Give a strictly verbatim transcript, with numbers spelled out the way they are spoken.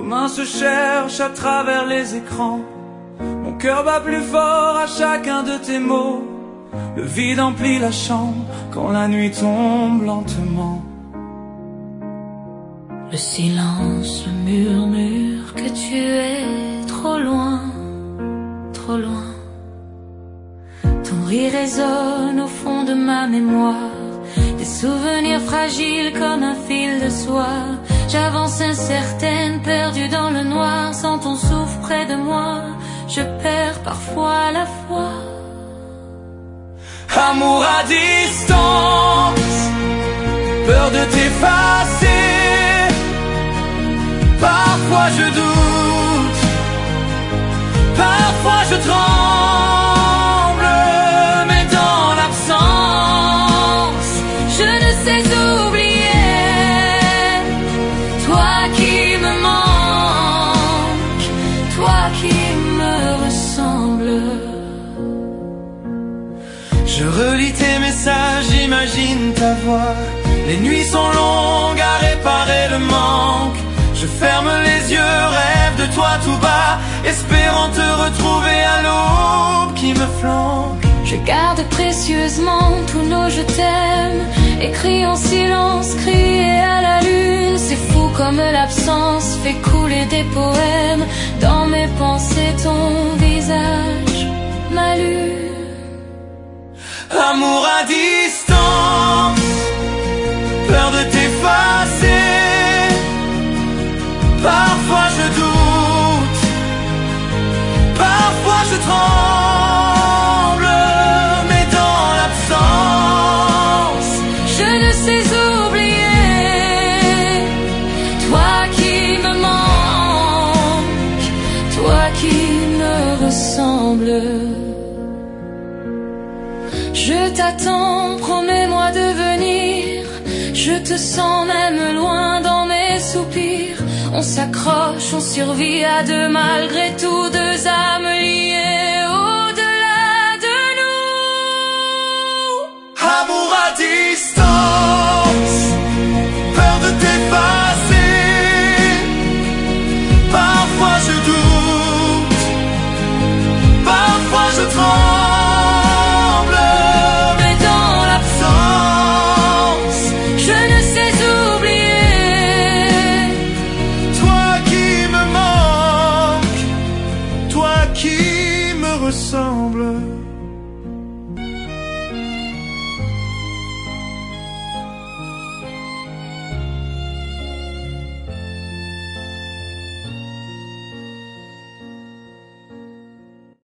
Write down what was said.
mains se cherchent à travers les écrans. Mon cœur bat plus fort à chacun de tes mots. Le vide emplit la chambre quand la nuit tombe lentement. Le silence murmure que tu es trop loin, trop loin. Ton rire résonne au fond de ma mémoire. Des souvenirs fragiles comme un fil de soie. J'avance incertaine, perdue dans le noir. Sans ton souffle près de moi, je perds parfois la foi. Amour à distance, peur de t'effacer. Parfois je doute, parfois je tremble, mais dans l'absence, je ne sais oublier. Toi qui me manques, toi qui me ressembles. Je relis tes messages, j'imagine ta voix. Les nuits sont longues à réparer le manque. Je ferme les yeux, rêve de toi tout bas, espérant te retrouver à l'aube qui me flanque. Je garde précieusement tous nos je t'aime, écrits en silence, criés à la lune. C'est fou comme l'absence fait couler des poèmes. Dans mes pensées ton visage, ma lune. Amour à distance, peur de t'effacer. Parfois je doute, parfois je tremble, mais dans l'absence, je ne sais oublier. Toi qui me manques, toi qui me ressembles. Je t'attends, promets-moi de venir. Je te sens même loin dans mes soupirs. On s'accroche, on survit à deux malgré tout, deux âmes liées au-delà de nous. Amour à distance, peur de t'effacer. Parfois je doute, parfois je tremble, mais dans l'absence, je ne sais oublier. Qui me ressemble.